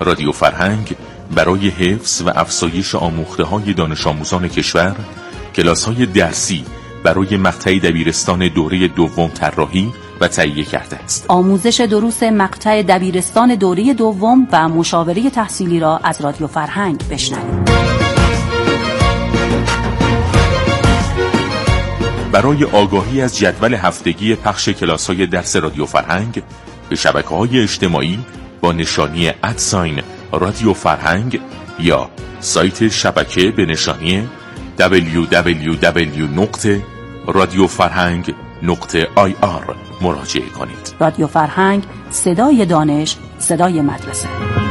رادیو فرهنگ برای حفظ و افزایش آموخته‌های دانش آموزان کشور کلاس‌های درسی برای مقطع دبیرستان دوره دوم طراحی و تهیه کرده است. آموزش دروس مقطع دبیرستان دوره دوم و مشاوره تحصیلی را از رادیو فرهنگ بشنوید. برای آگاهی از جدول هفتگی پخش کلاس‌های درس رادیو فرهنگ به شبکه‌های اجتماعی با نشانی رادیو فرهنگ یا سایت شبکه به نشانی www.radiofarhang.ir مراجعه کنید. رادیو فرهنگ، صدای دانش، صدای مدرسه.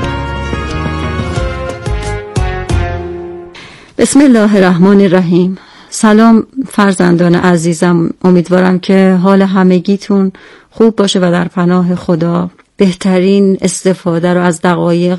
بسم الله الرحمن الرحیم. سلام فرزندان عزیزم، امیدوارم که حال همگیتون خوب باشه و در پناه خدا بهترین استفاده رو از دقایق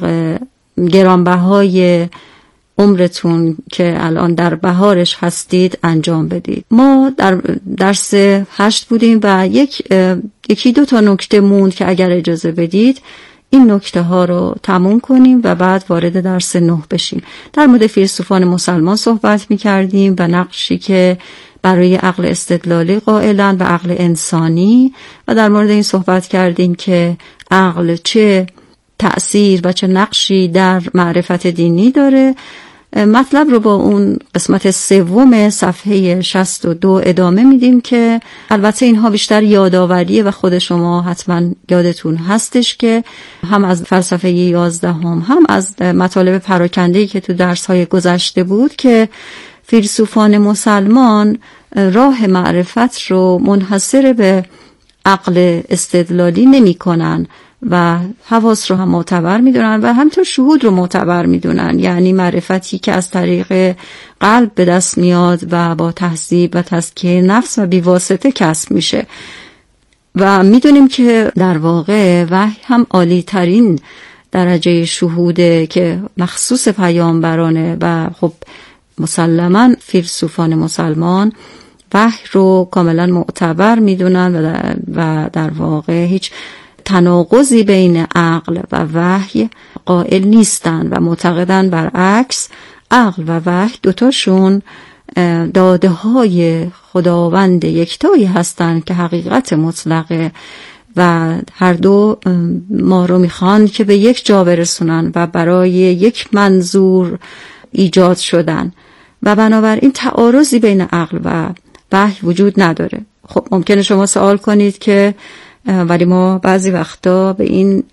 گرانبهای عمرتون که الان در بهارش هستید انجام بدید. ما در درس 8 بودیم و یکی دو تا نکته موند که اگر اجازه بدید این نکته ها رو تموم کنیم و بعد وارد درس 9 بشیم. در مورد فیلسوفان مسلمان صحبت می کردیم و نقشی که برای عقل استدلالی قائلن و عقل انسانی، و در مورد این صحبت کردیم که عقل چه تأثیر و چه نقشی در معرفت دینی داره. مطلب رو با اون قسمت سوم صفحه 62 ادامه میدیم که البته اینها بیشتر یادآوریه و خود شما حتما یادتون هستش که هم از فلسفه 11 هم از مطالب پراکنده‌ای که تو درس‌های گذشته بود که فیلسوفان مسلمان راه معرفت رو منحصر به عقل استدلالی نمی کنن و حواس رو هم معتبر میدونن و همینطور شهود رو معتبر میدونن، یعنی معرفتی که از طریق قلب به دست میاد و با تهذیب و تزکیه نفس و بیواسطه کسب میشه. و میدونیم که در واقع وحی هم عالی ترین درجه شهوده که مخصوص پیامبرانه و خب مسلماً فیلسوفان مسلمان وحی رو کاملا معتبر میدونن و در واقع هیچ تناقضی بین عقل و وحی قائل نیستن و معتقدن برعکس عقل و وحی دوتاشون داده های خداوند یکتایی هستند که حقیقت مطلقه و هر دو ما رو میخوان که به یک جا برسونن و برای یک منظور ایجاد شدن و بنابراین تعارضی بین عقل و وحی وجود نداره. خب ممکنه شما سوال کنید که ولی ما بعضی وقتا به این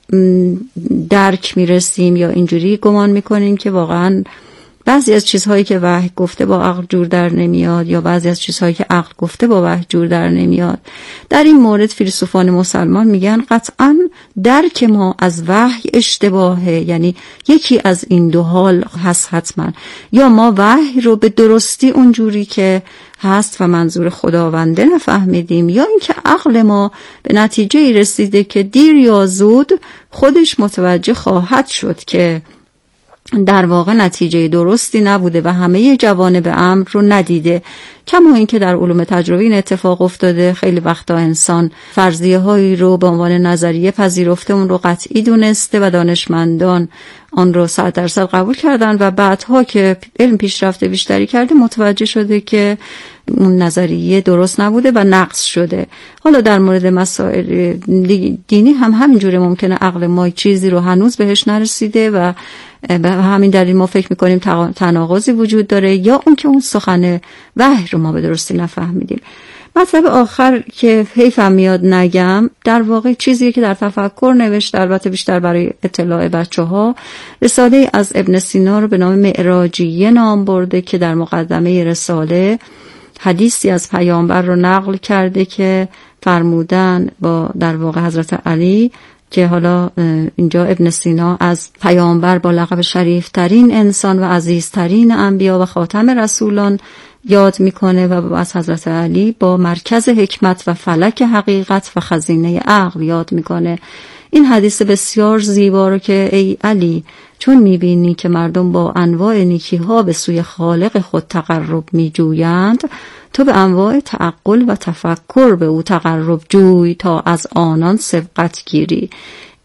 درک میرسیم یا اینجوری گمان میکنیم که واقعا بعضی از چیزهایی که وحی گفته با عقل جور در نمیاد یا بعضی از چیزهایی که عقل گفته با وحی جور در نمیاد. در این مورد فیلسوفان مسلمان میگن قطعاً درک ما از وحی اشتباهه، یعنی یکی از این دو حال هست حتما، یا ما وحی رو به درستی اونجوری که هست و منظور خداونده نفهمیدیم، یا اینکه عقل ما به نتیجه رسیده که دیر یا زود خودش متوجه خواهد شد که در واقع نتیجه درستی نبوده و همه جوانب امر رو ندیده. کما اینکه در علوم تجربی این اتفاق افتاده، خیلی وقتا انسان فرضیه هایی رو به عنوان نظریه پذیرفته، اون رو قطعی دونسته و دانشمندان آن رو 100% قبول کردن و بعدها که علم پیشرفت بیشتری کرده متوجه شده که اون نظریه درست نبوده و نقص شده. حالا در مورد مسائل دینی هم همینجوره، ممکنه عقل ما چیزی رو هنوز بهش نرسیده و به همین دلیل ما فکر میکنیم تناقضی وجود داره، یا اون که اون سخن وحی رو ما به درستی نفهمیدیم. مطلب آخر که حیفم میاد نگم، در واقع چیزی که در تفکر نوشته، البته بیشتر برای اطلاع بچه‌ها، رساله از ابن سینا رو به نام معراجیه نام برده که در مقدمه رساله حدیثی از پیامبر رو نقل کرده که فرمودن با در واقع حضرت علی که حالا اینجا ابن سینا از پیامبر با لقب شریفترین انسان و عزیزترین انبیا و خاتم رسولان یاد میکنه و از حضرت علی با مرکز حکمت و فلک حقیقت و خزینه عقل یاد میکنه. این حدیث بسیار زیبا رو که ای علی، چون میبینی که مردم با انواع نیکی‌ها به سوی خالق خود تقرب میجویند، تو به انواع تعقل و تفکر به او تقرب جوی تا از آنان سبقت گیری.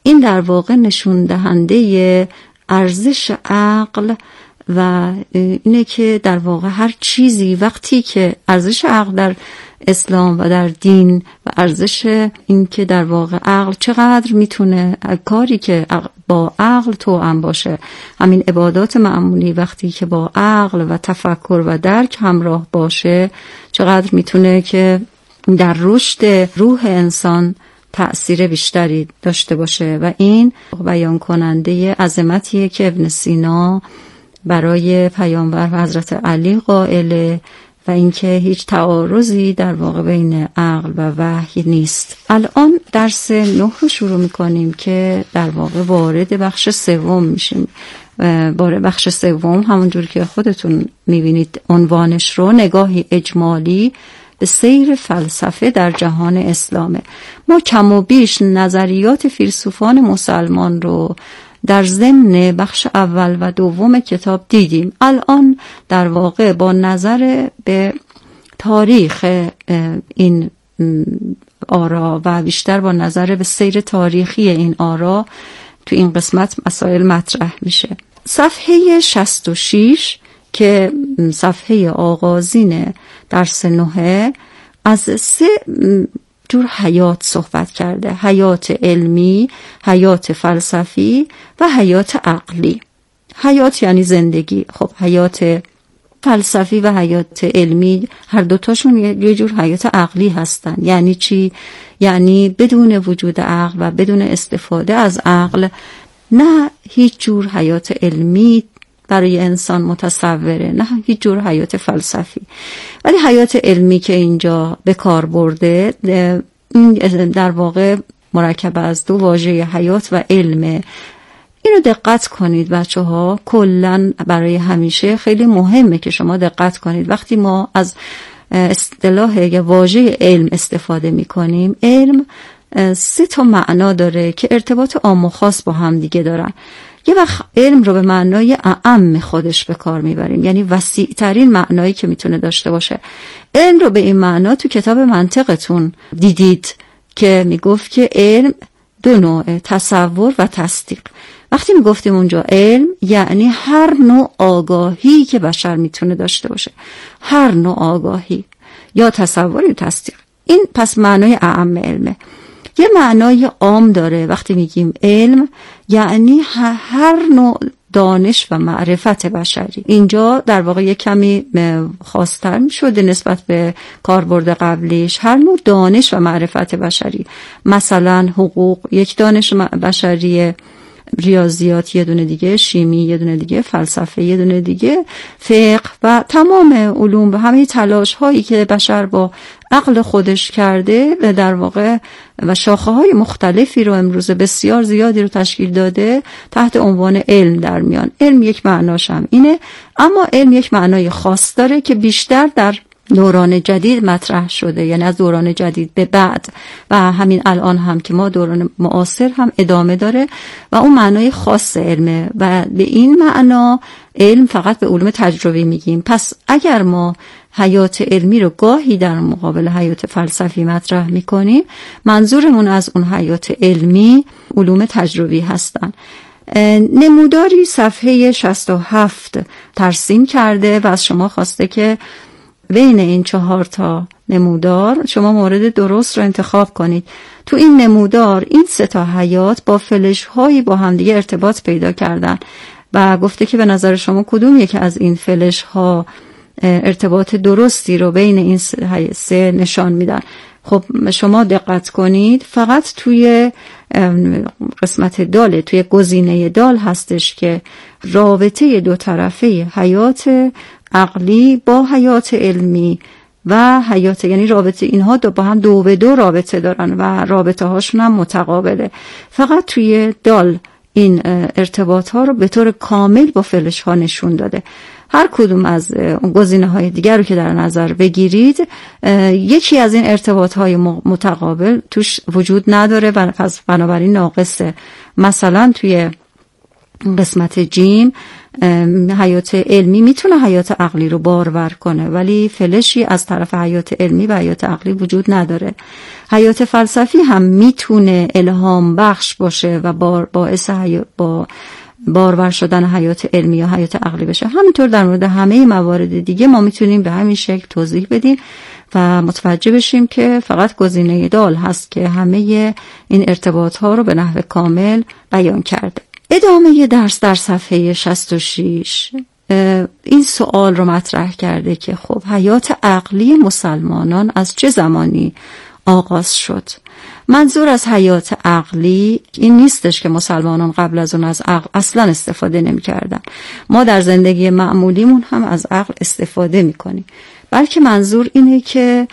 این در واقع نشون دهنده ارزش عقل و اینه که در واقع هر چیزی وقتی که ارزش عقل در اسلام و در دین و ارزش این که در واقع عقل چقدر میتونه کاری که با عقل توأم باشه، همین عبادات معمولی وقتی که با عقل و تفکر و درک همراه باشه چقدر میتونه که در رشد روح انسان تأثیر بیشتری داشته باشه. و این بیان کننده عظمتیه که ابن سینا برای پیامبر و حضرت علی قائله و اینکه هیچ تعارضی در واقع بین عقل و وحی نیست. الان درس 9 رو شروع میکنیم که در واقع وارد بخش 3 میشیم. بخش 3 همونجور که خودتون میبینید عنوانش رو، نگاهی اجمالی به سیر فلسفه در جهان اسلامه. ما کم و بیش نظریات فیلسوفان مسلمان رو در ضمن بخش اول و دوم کتاب دیدیم. الان در واقع با نظر به تاریخ این آرا و بیشتر با نظر به سیر تاریخی این آرا تو این قسمت مسائل مطرح میشه. صفحه 66 که صفحه آغازین درس 9 از 3 جور حیات صحبت کرده: حیات علمی، حیات فلسفی و حیات عقلی. حیات یعنی زندگی. خب حیات فلسفی و حیات علمی هر دوتاشون یه جور حیات عقلی هستن. یعنی چی؟ یعنی بدون وجود عقل و بدون استفاده از عقل نه هیچ جور حیات علمی برای انسان متصوره، نه هیچ جور حیات فلسفی. ولی حیات علمی که اینجا به کار برده در واقع مرکب از 2 واژه حیات و علمه. اینو دقت کنید بچه ها، کلن برای همیشه خیلی مهمه که شما دقت کنید. وقتی ما از اصطلاح یا واژه علم استفاده می کنیم، علم 3 تا معنا داره که ارتباط عام و خاص با هم دیگه دارن. یه وقت علم رو به معنای اعم خودش به کار میبریم، یعنی وسیع ترین معنایی که میتونه داشته باشه. علم رو به این معنا تو کتاب منطقتون دیدید که میگفت که علم 2 نوعه: تصور و تصدیق. وقتی میگفتیم اونجا علم یعنی هر نوع آگاهی که بشر میتونه داشته باشه، هر نوع آگاهی، یا تصور یا تصدیق. این پس معنای اعم علمه. یه معنای عام داره وقتی میگیم علم، یعنی هر نوع دانش و معرفت بشری. اینجا در واقع یک کمی خاص‌تر شده نسبت به کاربرد قبلیش. هر نوع دانش و معرفت بشری، مثلا حقوق یک دانش بشریه، ریاضیات یه دونه دیگه، شیمی یه دونه دیگه، فلسفه یه دونه دیگه، فقه و تمام علوم و همه تلاش هایی که بشر با عقل خودش کرده در واقع و شاخه های مختلفی رو امروز بسیار زیادی رو تشکیل داده تحت عنوان علم در میان. علم یک معناش هم اینه، اما علم یک معنای خاص داره که بیشتر در دوران جدید مطرح شده، یعنی از دوران جدید به بعد و همین الان هم که ما دوران معاصر هم ادامه داره و اون معنای خاص علمه و به این معنا علم فقط به علوم تجربی میگیم. پس اگر ما حیات علمی رو گاهی در مقابل حیات فلسفی مطرح میکنیم، منظورمون از اون حیات علمی علوم تجربی هستن. نموداری صفحه 67 ترسیم کرده و از شما خواسته که بین این 4 تا نمودار شما مورد درست رو انتخاب کنید. تو این نمودار این 3 تا حیات با فلش هایی با همدیگه ارتباط پیدا کردن و گفته که به نظر شما کدوم یکی از این فلش ها ارتباط درستی رو بین این 3 نشان میدن. خب شما دقت کنید، فقط توی قسمت داله، توی گزینه دال هستش که رابطه 2 طرفه حیات عقلی با حیات علمی و حیات، یعنی رابطه اینها با هم 2 به 2 رابطه دارن و رابطه هاشون هم متقابله. فقط توی دال این ارتباط ها رو به طور کامل با فلش ها نشون داده. هر کدوم از گزینه های دیگر رو که در نظر بگیرید یکی از این ارتباط های متقابل توش وجود نداره و پس بنابراین ناقصه. مثلا توی قسمت جیم، حیات علمی میتونه حیات عقلی رو بارور کنه، ولی فلشی از طرف حیات علمی و حیات عقلی وجود نداره. حیات فلسفی هم میتونه الهام بخش باشه و باعث بارور شدن حیات علمی یا حیات عقلی بشه. همینطور در مورد همه موارد دیگه ما میتونیم به همین شکل توضیح بدیم و متوجه بشیم که فقط گزینه دال هست که همه این ارتباط ها رو به نحو کامل بیان کرده. ادامه درس در صفحه 66 این سوال رو مطرح کرده که خب حیات عقلی مسلمانان از چه زمانی آغاز شد؟ منظور از حیات عقلی این نیستش که مسلمانان قبل از اون از عقل اصلا استفاده نمی کردن. ما در زندگی معمولیمون هم از عقل استفاده می کنیم، بلکه منظور اینه که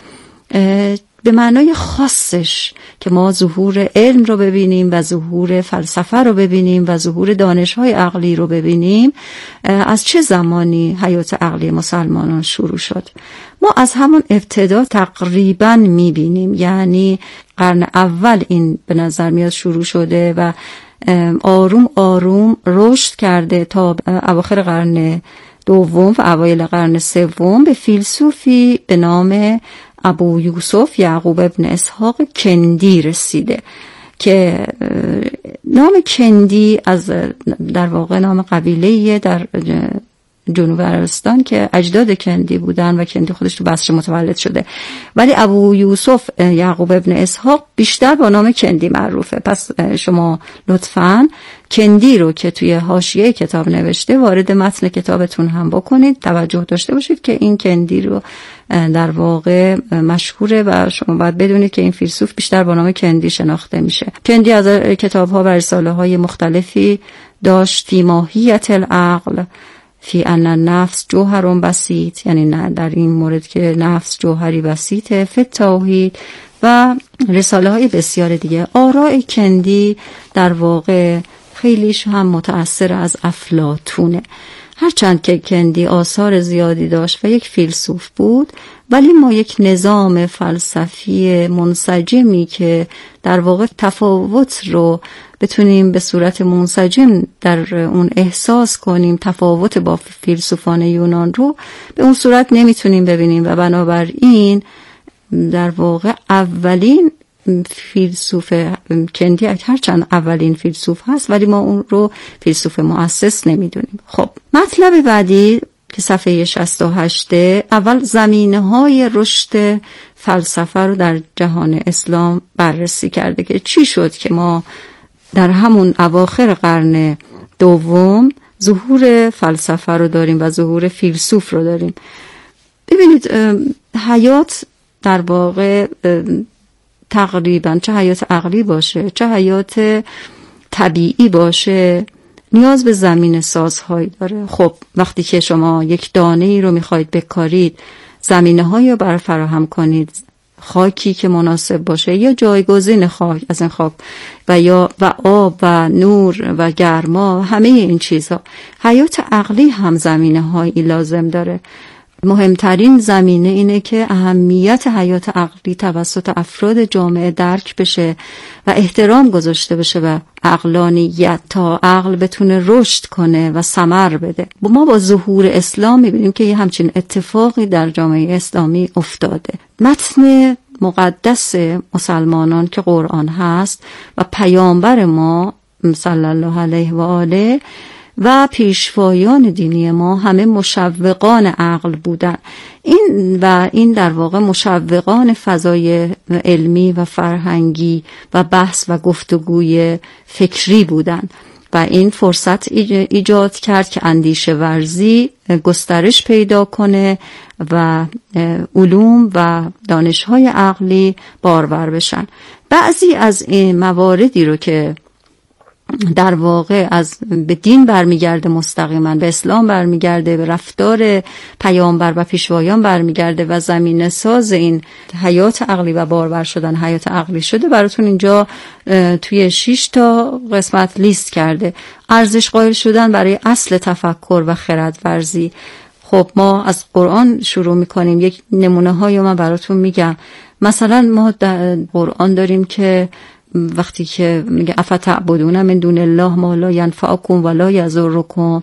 به معنای خاصش که ما ظهور علم رو ببینیم و ظهور فلسفه رو ببینیم و ظهور دانش‌های عقلی رو ببینیم. از چه زمانی حیات عقلی مسلمانان شروع شد؟ ما از همون ابتدا تقریباً می‌بینیم، یعنی قرن اول این به نظر میاد شروع شده و آروم آروم رشد کرده تا اواخر قرن دوم و اوایل قرن سوم به فیلسوفی به نام ابو یوسف یعقوب ابن اسحاق کندی رسیده که نام کندی از در واقع نام قبیله‌ای در جنوب عربستان که اجداد کندی بودن و کندی خودش تو بصره متولد شده، ولی ابو یوسف یعقوب ابن اسحاق بیشتر با نام کندی معروفه. پس شما لطفاً کندی رو که توی حاشیه کتاب نوشته وارد متن کتابتون هم بکنید. توجه داشته باشید که این کندی رو در واقع مشهوره و شما باید بدونید که این فیلسوف بیشتر با نام کندی شناخته میشه. کندی از کتاب‌ها و رساله‌های مختلفی داشت، فی ماهیت العقل، فی ان النفس جوهر بسیط، یعنی نه در این مورد که نفس جوهری بسیطه، فی توحید و رساله های بسیار دیگه. آراء کندی در واقع خیلیش هم متأثر از افلاطونه. هرچند که کندی آثار زیادی داشت و یک فیلسوف بود، ولی ما یک نظام فلسفی منسجمی که در واقع تفاوت رو بتونیم به صورت منسجم در اون احساس کنیم، تفاوت با فیلسوفان یونان رو به اون صورت نمیتونیم ببینیم و بنابراین در واقع اولین فیلسوف کندی هرچند اولین فیلسوف هست ولی ما اون رو فیلسوف مؤسس نمیدونیم. خب مطلب بعدی که صفحه 68 اول زمینه‌های رشد فلسفه رو در جهان اسلام بررسی کرده که چی شد که ما در همون اواخر قرن دوم ظهور فلسفه رو داریم و ظهور فیلسوف رو داریم. ببینید حیات در واقع تقریبا چه حیات عقلی باشه چه حیات طبیعی باشه نیاز به زمین سازهایی داره. خب وقتی که شما یک دانه ای رو میخواید بکارید، زمینه هایی رو برای فراهم کنید، خاکی که مناسب باشه یا جایگزین خاک از این خاک و آب و نور و گرما، همه این چیزها. حیات عقلی هم زمینه هایی لازم داره. مهمترین زمینه اینه که اهمیت حیات عقلی توسط افراد جامعه درک بشه و احترام گذاشته بشه و عقلانیت تا عقل بتونه رشد کنه و ثمر بده. ما با ظهور اسلام میبینیم که یه همچین اتفاقی در جامعه اسلامی افتاده. متن مقدس مسلمانان که قرآن هست و پیامبر ما صلی الله علیه و آله و پیشوایان دینی ما همه مشوقان عقل بودن. این در واقع مشوقان فضای علمی و فرهنگی و بحث و گفتگوی فکری بودن و این فرصت ایجاد کرد که اندیشه ورزی گسترش پیدا کنه و علوم و دانش‌های عقلی بارور بشن. بعضی از این مواردی رو که در واقع به دین برمیگرده، مستقیما به اسلام برمیگرده، به رفتار پیامبر و پیشوایان برمیگرده و زمینه ساز این حیات عقلی و بارور شدن حیات عقلی شده، براتون اینجا توی 6 تا قسمت لیست کرده. ارزش قائل شدن برای اصل تفکر و خردورزی. خب ما از قرآن شروع میکنیم. یک نمونه هایی من براتون میگم. مثلا ما در قرآن داریم که وقتی که میگه افتعبدون من دون الله ما لا ینفعکم ولا یضرکم،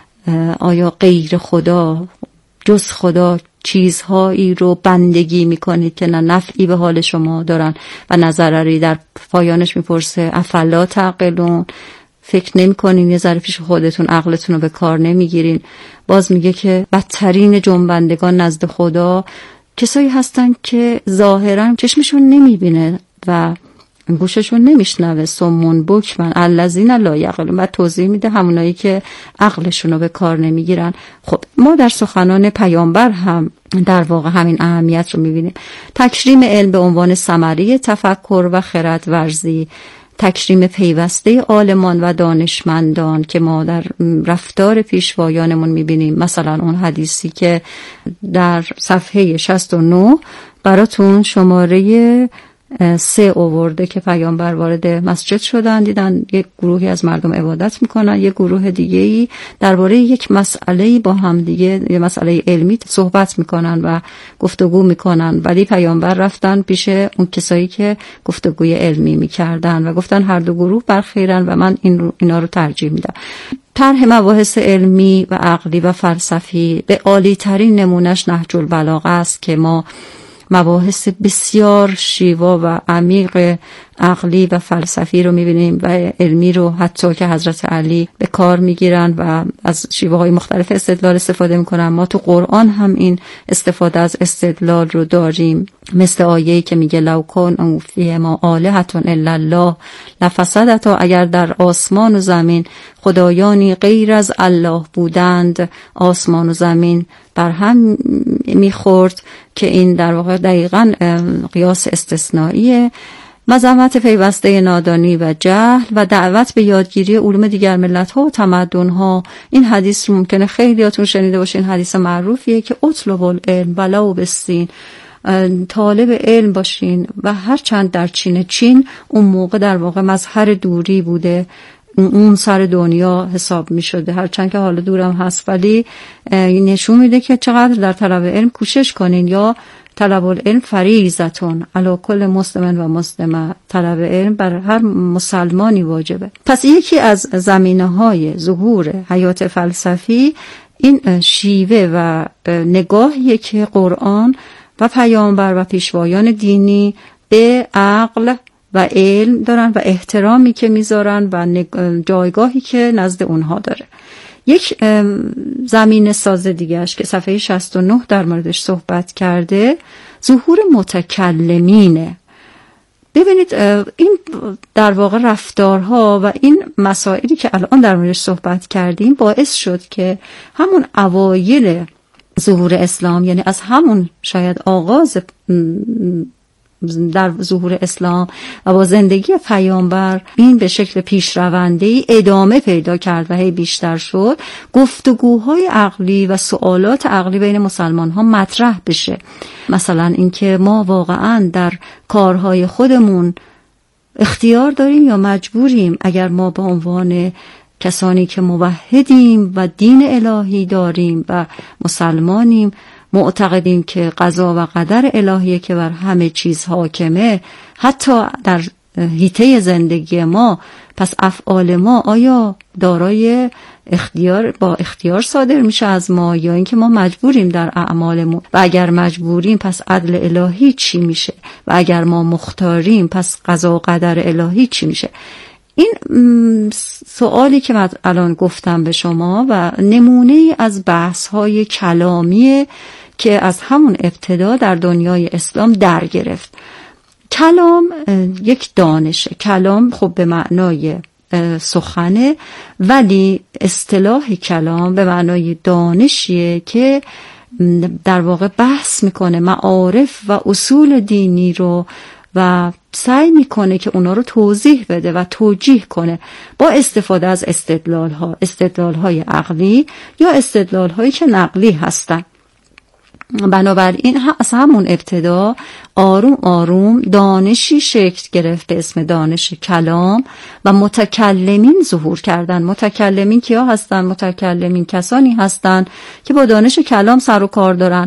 آیا غیر خدا جز خدا چیزهایی رو بندگی میکنید که نه نفعی به حال شما دارن و نه ضرری؟ در پایانش میپرسه افلا تعقلون، فکر نمی‌کنین یه ذره پیش خودتون عقلتون رو به کار نمیگیرین؟ باز میگه که بدترین جنبندگان نزد خدا کسایی هستن که ظاهرا چشمشون نمیبینه و گوششون نمیشنوه، سمون بکمن الذین لا یعقلون. بعد توضیح میده همونایی که عقلشون رو به کار نمیگیرن. خب ما در سخنان پیامبر هم در واقع همین اهمیت رو میبینیم. تکریم علم به عنوان ثمره تفکر و خرد ورزی، تکریم پیوسته عالمان و دانشمندان که ما در رفتار پیشوایانمون میبینیم. مثلا اون حدیثی که در صفحه 69 براتون شماره 3 آورده که پیامبر وارد مسجد شدن، دیدن یک گروهی از مردم عبادت میکنن، یک گروه دیگه‌ای درباره یک مسئله با هم دیگه، یه مسئله علمی صحبت میکنن و گفتگو میکنن. ولی پیامبر رفتن پیش اون کسایی که گفتگوی علمی میکردن و گفتن هر دو گروه برخیرن و من اینا رو ترجیح میدم. طرح مباحث علمی و عقلی و فلسفی به عالی ترین نمونش نهج البلاغه است که ما مباحث بسیار شیوا و عمیق عقلی و فلسفی رو میبینیم و علمی رو حتی که حضرت علی به کار میگیرن و از شیوه‌های مختلف استدلال استفاده میکنن. ما تو قرآن هم این استفاده از استدلال رو داریم، مثل آیه‌ای که میگه لو کان فیهما آلهة الا الله لفسدتا، اگر در آسمان و زمین خدایانی غیر از الله بودند آسمان و زمین بر هم میخورد، که این در واقع دقیقاً قیاس استثنائیه. مذمت پیوسته نادانی و جهل و دعوت به یادگیری علوم دیگر ملت‌ها و تمدن‌ها. این حدیث رو ممکنه خیلیاتون شنیده باشین، حدیث معروفیه که اطلب العلم ولو بالصین، طالب علم باشین و هر چند در چین اون موقع در واقع مظهر دوری بوده، اون سر دنیا حساب می شده، هرچند که حالا دورم هست، ولی نشون میده که چقدر در طلب علم کوشش کنین. یا طلب العلم فریضتون علی کل مسلم و مسلمه، طلب علم بر هر مسلمانی واجبه. پس یکی از زمینه‌های ظهور حیات فلسفی این شیوه و نگاهیه که قرآن و پیامبر و پیشوایان دینی به عقل و علم دارن و احترامی که میذارن و جایگاهی که نزد اونها داره. یک زمینه ساز دیگهش که صفحه 69 در موردش صحبت کرده، ظهور متکلمینه. ببینید این در واقع رفتارها و این مسائلی که الان در موردش صحبت کردیم باعث شد که همون اوایل ظهور اسلام، یعنی از همون شاید آغاز در ظهور اسلام و با زندگی پیامبر، این به شکل پیشرونده‌ای ادامه پیدا کرد و هی بیشتر شد. گفتگوهای عقلی و سوالات عقلی بین مسلمان ها مطرح بشه. مثلا اینکه ما واقعا در کارهای خودمون اختیار داریم یا مجبوریم؟ اگر ما به عنوان کسانی که موحدیم و دین الهی داریم و مسلمانیم معتقدیم که قضا و قدر الهیه که بر همه چیز حاکمه، حتی در حیطه زندگی ما، پس افعال ما آیا دارای اختیار با اختیار صادر میشه از ما یا اینکه ما مجبوریم در اعمالمون؟ و اگر مجبوریم پس عدل الهی چی میشه؟ و اگر ما مختاریم پس قضا و قدر الهی چی میشه؟ این سوالی که من الان گفتم به شما و نمونه از بحث‌های کلامی که از همون ابتدا در دنیای اسلام در گرفت. کلام یک دانشه. کلام خب به معنای سخنه، ولی اصطلاح کلام به معنای دانشیه که در واقع بحث میکنه معارف و اصول دینی رو و سعی میکنه که اونا رو توضیح بده و توجیه کنه با استفاده از استدلال‌های عقلی یا استدلال‌هایی که نقلی هستن. بنابراین از همون ابتدا آروم آروم دانشی شکل گرفت به اسم دانش کلام و متکلمین ظهور کردن. متکلمین کیا هستن؟ متکلمین کسانی هستن که با دانش کلام سر و کار دارن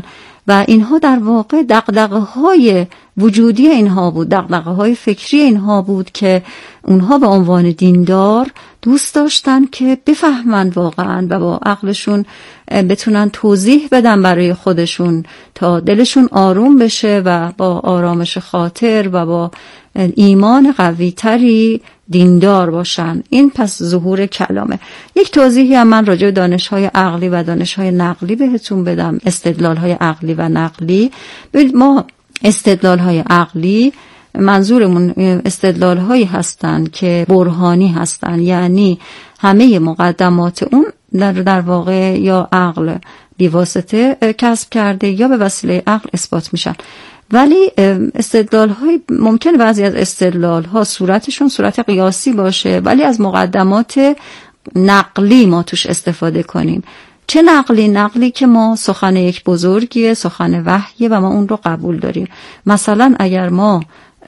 و اینها در واقع دغدغه‌های وجودی اینها بود، دغدغه‌های فکری اینها بود که اونها به عنوان دیندار دوست داشتن که بفهمن واقعا و با عقلشون بتونن توضیح بدن برای خودشون تا دلشون آروم بشه و با آرامش خاطر و با ایمان قوی تری دیندار باشن. این پس ظهور کلامه. یک توضیحی هم من راجع به دانش‌های عقلی و دانش‌های نقلی بهتون بدم. استدلال‌های عقلی و نقلی. ما استدلال‌های عقلی منظورمون استدلال‌هایی هستن که برهانی هستن، یعنی همه مقدمات اون در واقع یا عقل بیواسطه کسب کرده یا به وسیله عقل اثبات میشن. ولی استدلال‌های ممکن بعضی از استدلال‌ها صورتشون صورت قیاسی باشه، ولی از مقدمات نقلی ما توش استفاده کنیم. چه نقلی؟ نقلی که ما سخن یک بزرگیه، سخن وحیه و ما اون رو قبول داریم. مثلا اگر ما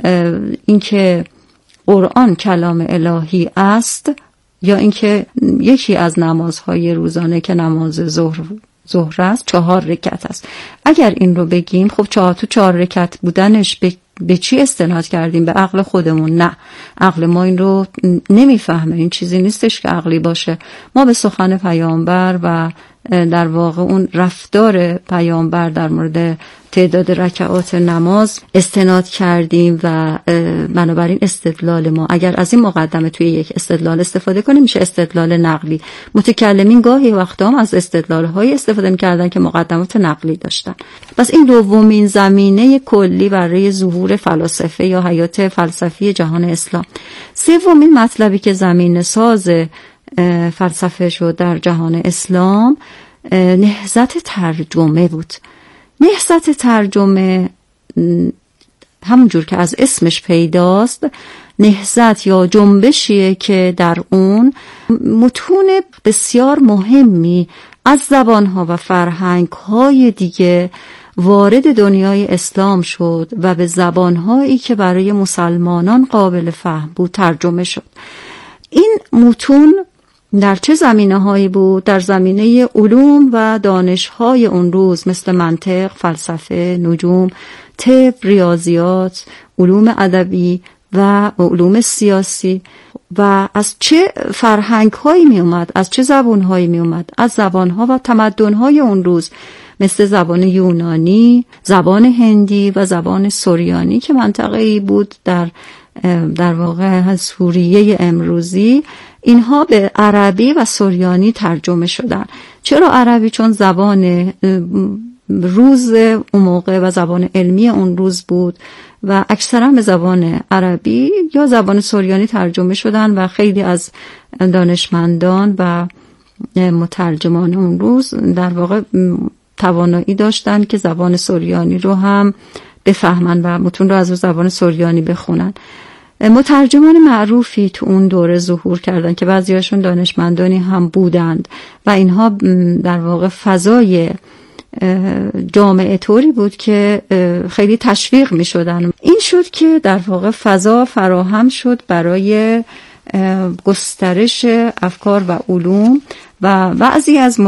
اینکه قرآن کلام الهی است، یا اینکه یکی از نمازهای روزانه که نماز ظهر است 4 رکعت است، اگر این رو بگیم خب 4 رکعت بودنش به چی استناد کردیم؟ به عقل خودمون؟ نه، عقل ما این رو نمیفهمه. این چیزی نیستش که عقلی باشه. ما به سخن پیامبر و در واقع اون رفتار پیامبر در مورد تعداد رکعات نماز استناد کردیم و بنابراین استدلال ما اگر از این مقدمه توی یک استدلال استفاده کنیم میشه استدلال نقلی. متکلمین گاهی وقتا هم از استدلال‌های استفاده می‌کردن که مقدمات نقلی داشتن. پس این دومین زمینه کلی برای ظهور فلاسفه یا حیات فلسفی جهان اسلام. سومین مطلبی که زمینه ساز فلسفه شد در جهان اسلام نهضت ترجمه بود. نهضت ترجمه همونجور که از اسمش پیداست، نهضت یا جنبشیه که در اون متون بسیار مهمی از زبانها و فرهنگهای دیگه وارد دنیای اسلام شد و به زبانهایی که برای مسلمانان قابل فهم بود ترجمه شد. این متون در چه زمینه‌هایی بود؟ در زمینه علوم و دانش‌های اون روز مثل منطق، فلسفه، نجوم، طب، ریاضیات، علوم ادبی و علوم سیاسی. و از چه فرهنگ‌هایی می اومد؟ از چه زبان‌هایی می اومد؟ از زبان‌ها و تمدن‌های اون روز مثل زبان یونانی، زبان هندی و زبان سوریانی که منطقه‌ای بود در واقع سوریه امروزی. اینها به عربی و سوریانی ترجمه شدن. چرا عربی؟ چون زبان روز اون موقع و زبان علمی اون روز بود و اکثرا به زبان عربی یا زبان سوریانی ترجمه شدن و خیلی از دانشمندان و مترجمان اون روز در واقع توانایی داشتن که زبان سوریانی رو هم بفهمن و متون رو از زبان سوریانی بخونن. مترجمان معروفی تو اون دوره ظهور کردن که بعضیاشون دانشمندانی هم بودند و اینها در واقع فضای جامعه طوری بود که خیلی تشویق می شدن. این شد که در واقع فضا فراهم شد برای گسترش افکار و علوم و بعضی از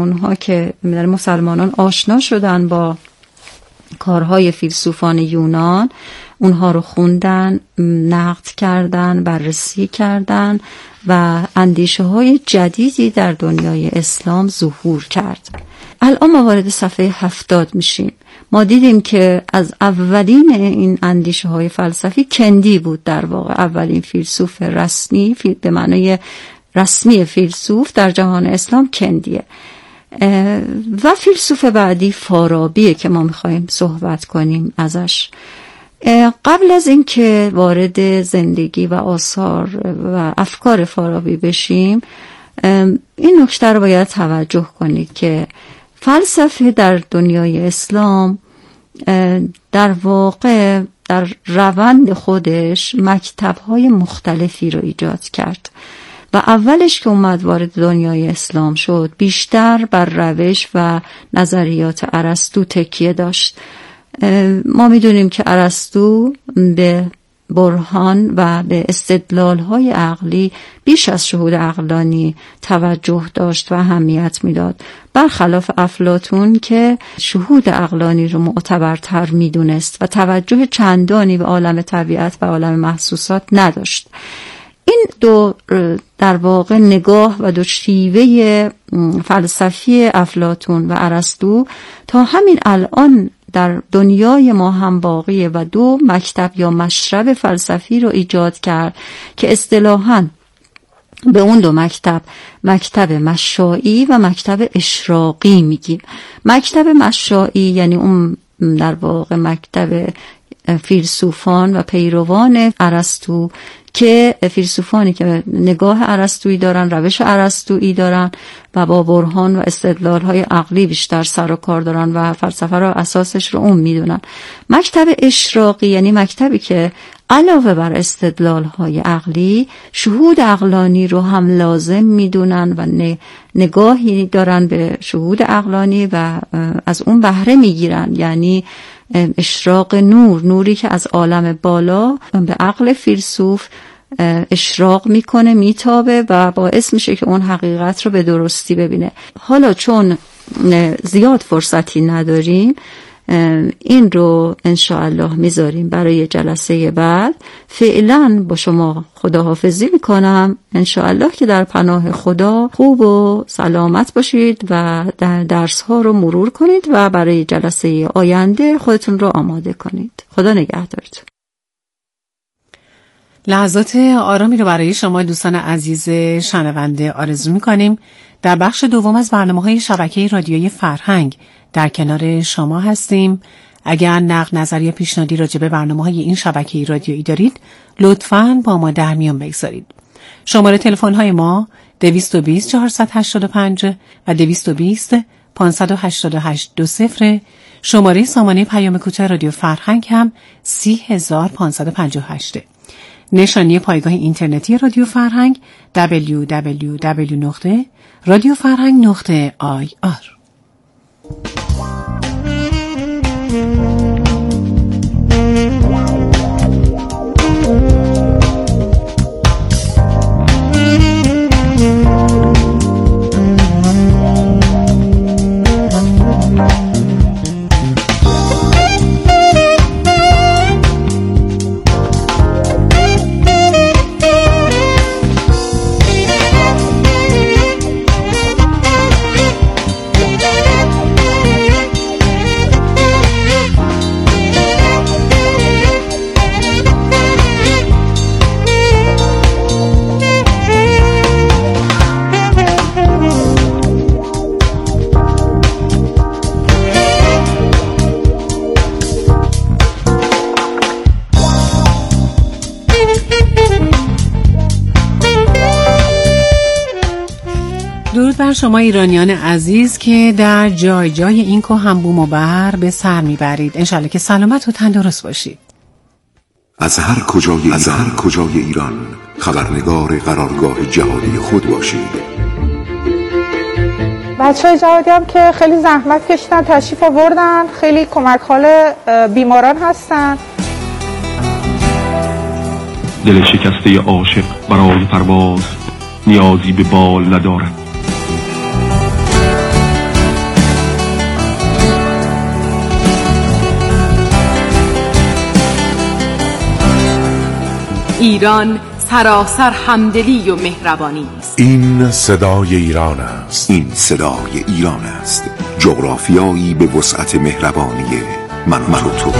مسلمانان آشنا شدن با کارهای فیلسوفان یونان، اونها رو خوندن، نقد کردن، بررسی کردن و اندیشه های جدیدی در دنیای اسلام ظهور کرد. الان ما وارد صفحه 70 میشیم. ما دیدیم که از اولین این اندیشه های فلسفی کندی بود، در واقع اولین فیلسوف رسمی به معنای رسمی فیلسوف در جهان اسلام کندیه و فیلسوف بعدی فارابیه که ما میخواییم صحبت کنیم ازش. قبل از این که وارد زندگی و آثار و افکار فارابی بشیم، این نکته رو باید توجه کنید که فلسفه در دنیای اسلام در واقع در روند خودش مکتب‌های مختلفی رو ایجاد کرد و اولش که اومد وارد دنیای اسلام شد بیشتر بر روش و نظریات ارسطو تکیه داشت. ما میدونیم که ارسطو به برهان و به استدلال‌های عقلی بیش از شهود عقلانی توجه داشت و اهمیت میداد، برخلاف افلاطون که شهود عقلانی رو معتبرتر میدونست و توجه چندانی به عالم طبیعت و عالم محسوسات نداشت. این دو در واقع نگاه و دو شیوه فلسفی افلاطون و ارسطو تا همین الان در دنیای ما هم باقیه و دو مکتب یا مشرب فلسفی رو ایجاد کرد که اصطلاحاً به اون دو مکتب مشائی و مکتب اشراقی میگیم. مکتب مشائی یعنی اون در واقع مکتب فیلسوفان و پیروان ارسطو، که فیلسوفانی که نگاه ارسطویی دارن، روش ارسطویی دارن و با برهان و استدلال‌های عقلی بیشتر سر و کار دارن و فلسفه را اساسش رو اون میدونن. مکتب اشراقی یعنی مکتبی که علاوه بر استدلال‌های عقلی شهود عقلانی رو هم لازم میدونن و نگاهی دارن به شهود عقلانی و از اون بهره میگیرن، یعنی اشراق نوری که از عالم بالا به عقل فیلسوف اشراق میکنه، میتابه و باعث میشه که اون حقیقت رو به درستی ببینه. حالا چون زیاد فرصتی نداریم این رو انشاءالله میذاریم برای جلسه بعد. فعلا با شما خداحافظی میکنم، انشاءالله که در پناه خدا خوب و سلامت باشید و در درس ها رو مرور کنید و برای جلسه آینده خودتون رو آماده کنید. خدا نگهدارتون. لحظات آرامی رو برای شما دوستان عزیز شنونده آرزو میکنیم. در بخش دوم از برنامه‌های شبکه رادیویی فرهنگ در کنار شما هستیم. اگر نقد، نظر یا پیشنهادی راجع به برنامه‌های این شبکه رادیویی دارید لطفاً با ما در میان بگذارید. شماره تلفن‌های ما 220 485 و 220 588 20. شماره سامانه پیام کوتاه رادیو فرهنگ هم 30558. نشانی پایگاه اینترنتی رادیو فرهنگ www.radiofarhang.ir. درود بر شما ایرانیان عزیز که در جای جای این کوه بوم و بر به سر میبرید. انشالله که سلامت و تندرست باشید. از هر کجای ایران خبرنگار قرارگاه جهادی خود باشید. بچه‌های جهادی هم که خیلی زحمت کشیدن، تشریف آوردن، خیلی کمک حال بیماران هستن. دل شکسته عاشق برای پرواز نیازی به بال ندارد. ایران سراسر همدلی و مهربانی است. این صدای ایران است. این صدای ایران است. جغرافیایی به وسعت مهربانی من و تو.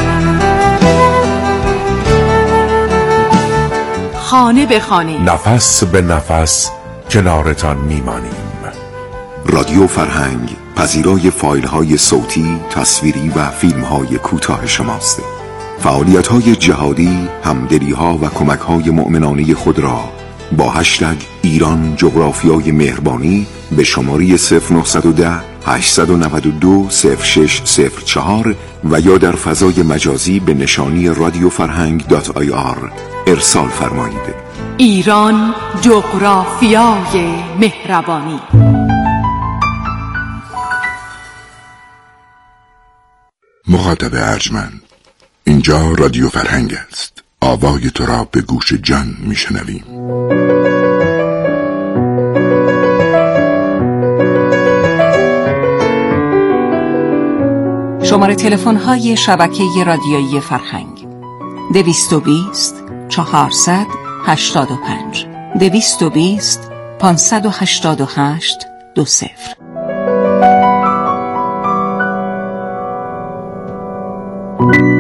خانه به خانه، نفس به نفس کنارتان میمانیم. رادیو فرهنگ پذیرای فایل‌های صوتی، تصویری و فیلم‌های کوتاه شماست. فعالیت‌های جهادی، همدلی‌ها و کمک‌های مؤمنانه خود را با هشتگ ایران جغرافیای مهربانی به شماره 0910 892 0604 و یا در فضای مجازی به نشانی radiofarhang.ir ارسال فرمایید. ایران جغرافیای مهربانی. مخاطب ارجمند، اینجا رادیو فرهنگ است. آوای تو را به گوش جان میشنویم. شماره تلفن های شبکه رادیویی فرهنگ 220 400 85 220 588 20.